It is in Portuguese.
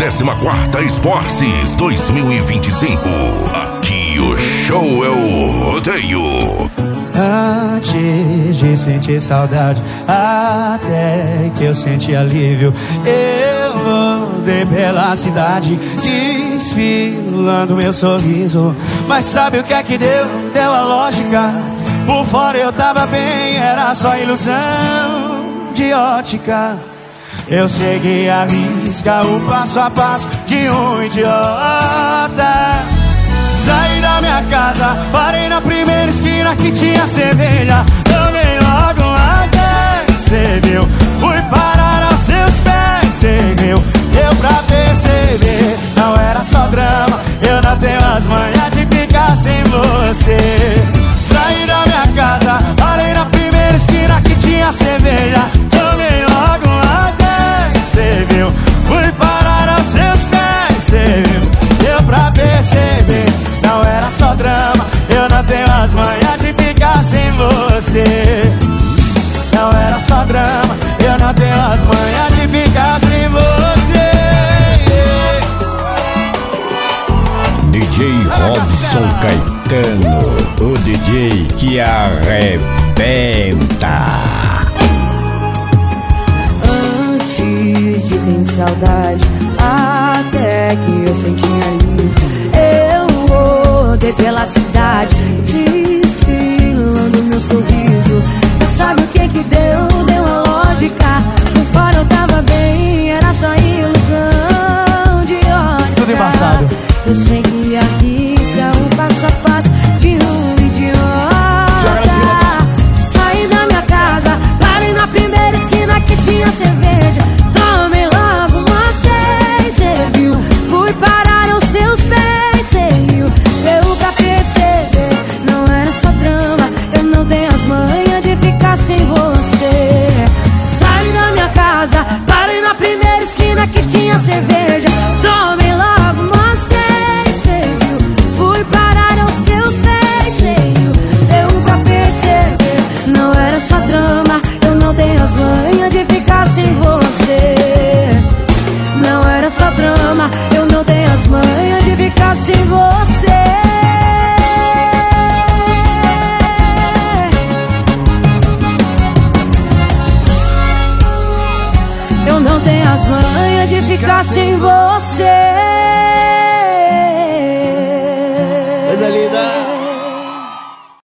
34ª Esportes 2025. Aqui o show é o rodeio. Antes de sentir saudade, até que eu senti alívio, eu rodei pela cidade, desfilando meu sorriso. Mas sabe o que é que deu? Deu a lógica. Por fora eu tava bem, era só ilusão de ótica. Eu segui a risca, o passo a passo de um idiota. Saí da minha casa, parei na primeira esquina que tinha cerveja. Tomei logo umas 10, cê viu? Fui parar aos seus pés, cê viu? Deu pra perceber, não era só drama. Eu não tenho as manhas de ficar sem você. Saí da minha casa, parei na primeira esquina que tinha cerveja. Tomei logo umas 10, cê viu? Fui parar aos seus pés, cê viu? Deu pra perceber, não era só drama. Eu não tenho as manhas de ficar sem você. Não era só drama, eu não tenho as manhas de ficar sem você. DJ Robson Caetano, o DJ que arrebenta. Antes de sentir saudade, até que eu senti alívio, eu rodei pela cidade, desfilando meu sorriso. Mas sabe o que que deu? Deu a lógica. Por fora eu tava bem, era só ilusão de ótica. Tudo embaçado. Eu segui a risca, o passo a passo de um idiota. Saí da minha casa, parei na primeira esquina que tinha cerveja. Tomei logo umas 10, cê viu? Fui parar aos seus pés, cê viu? Deu pra perceber, não era só drama. Eu não tenho as manhas de ficar sem você. Saí da minha casa, parei na primeira esquina que tinha cerveja. Tomei logo umas 10, cê viu? Fui parar aos seus pés, cê viu? Deu pra perceber, não era só drama. Eu não tenho as manhas de ficar sem você. Não era só drama, eu não tenho as manhas de ficar sem você. Eu não tenho as manhas de ficar sem você.